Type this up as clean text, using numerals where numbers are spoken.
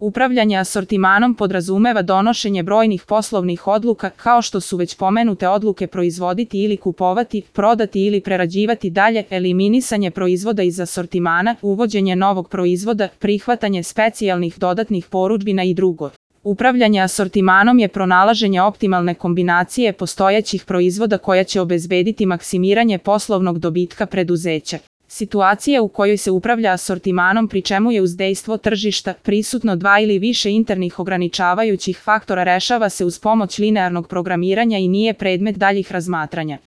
Upravljanje asortimanom podrazumeva donošenje brojnih poslovnih odluka, kao što su već pomenute odluke proizvoditi ili kupovati, prodati ili prerađivati dalje, eliminisanje proizvoda iz asortimana, uvođenje novog proizvoda, prihvatanje specijalnih dodatnih porudžbina i drugo. Upravljanje asortimanom je pronalaženje optimalne kombinacije postojećih proizvoda koja će obezbediti maksimiranje poslovnog dobitka preduzeća. Situacija u kojoj se upravlja asortimanom pri čemu je uz dejstvo tržišta prisutno 2 ili više internih ograničavajućih faktora rešava se uz pomoć linearnog programiranja i nije predmet daljih razmatranja.